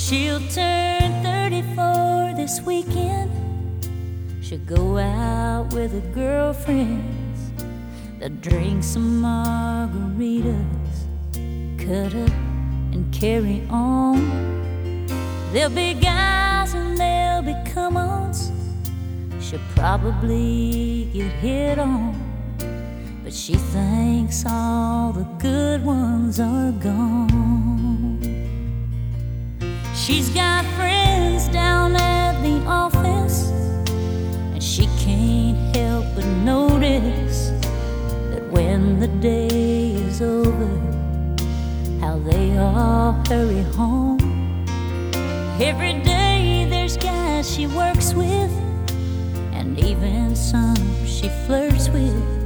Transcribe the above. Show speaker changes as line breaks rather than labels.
She'll turn 34 this weekend. She'll go out with her girlfriends. They'll drink some margaritas, cut up and carry on. There'll be guys and there'll be come-ons. She'll probably get hit on, but she thinks all the good ones are gone. She's got friends down at the office, and she can't help but notice that when the day is over, how they all hurry home. Every day there's guys she works with, and even some she flirts with.